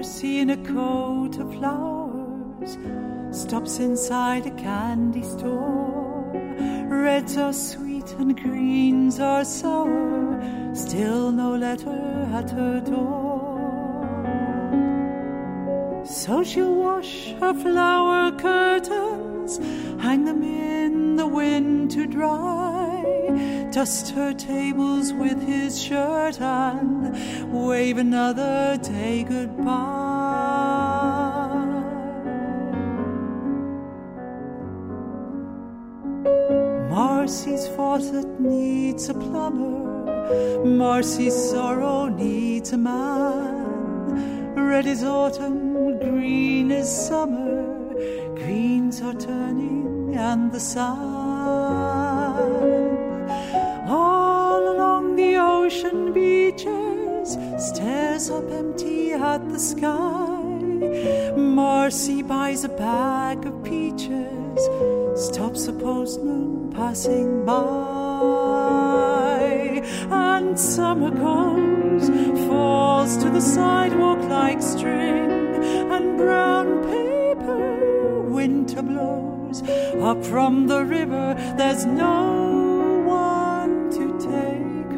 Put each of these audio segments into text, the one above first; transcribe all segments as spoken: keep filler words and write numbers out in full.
Marcy in a coat of flowers stops inside a candy store. Reds are sweet and greens are sour, still no letter at her door. So she'll wash her flower curtains, hang them in the wind to dry, dust her tables with his shirt and wave another day goodbye. Marcy's faucet needs a plumber, Marcy's sorrow needs a man. Red is autumn, green is summer, greens are turning and the sun all along the ocean beaches stares up empty at the sky. Marcy buys a bag of peaches, stops a postman passing by, and summer comes, falls to the sidewalk like string, and brown paper winter blows up from the river. There's no one to take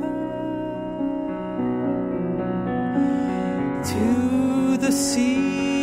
her to the sea.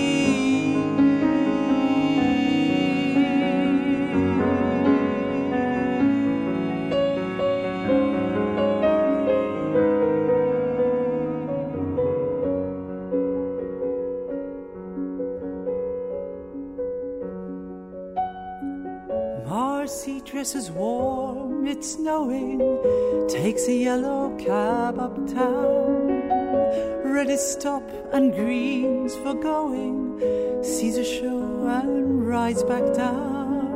Marcy dresses warm, it's snowing, takes a yellow cab uptown. Red is stop and green's for going, sees a show and rides back down.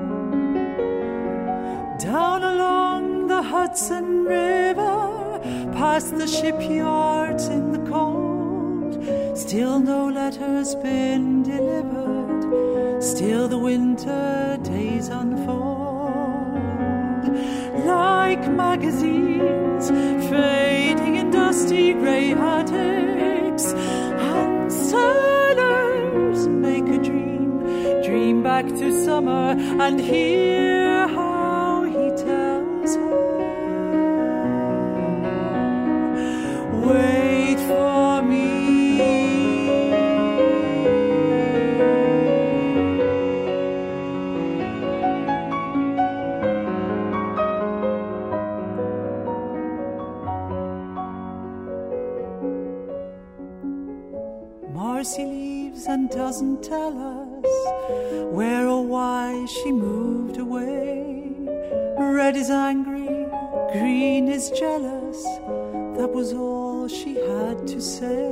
Down along the Hudson River, past the shipyards in the cold, still no letter's been delivered, still the winter days unfold. Like magazines fading in dusty grey attics, and sailors make a dream, dream back to summer, and hear how he tells her, wait for me. Marcy leaves and doesn't tell us where or why she moved away. Red is angry, green is jealous, that was all she had to say.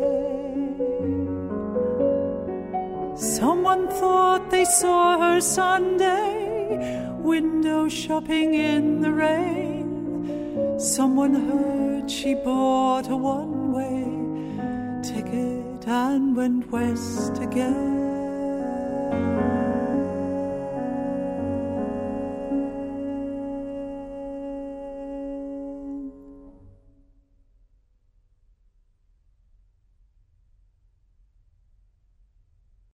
Someone thought they saw her Sunday, window shopping in the rain. Someone heard she bought a one-way ticket and went west again.